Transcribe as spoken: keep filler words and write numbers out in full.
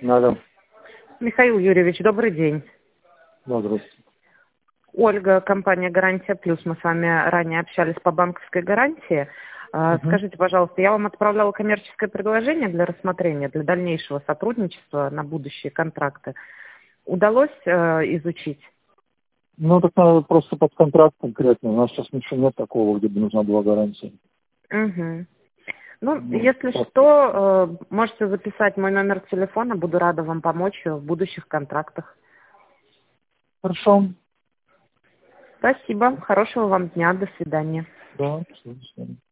Алло. Михаил Юрьевич, добрый день. Да, здравствуйте. Ольга, компания «Гарантия Плюс». Мы с вами ранее общались по банковской гарантии. А, Угу. Скажите, пожалуйста, я вам отправляла коммерческое предложение для рассмотрения, для дальнейшего сотрудничества на будущие контракты. Удалось э, изучить? Ну, так надо просто под контракт конкретно. У нас сейчас ничего нет такого, где бы нужна была гарантия. Угу. Ну, Ну, если так. что, э, можете записать мой номер телефона, буду рада вам помочь в будущих контрактах. Хорошо. Спасибо, хорошего вам дня, до свидания. Да, все, до свидания.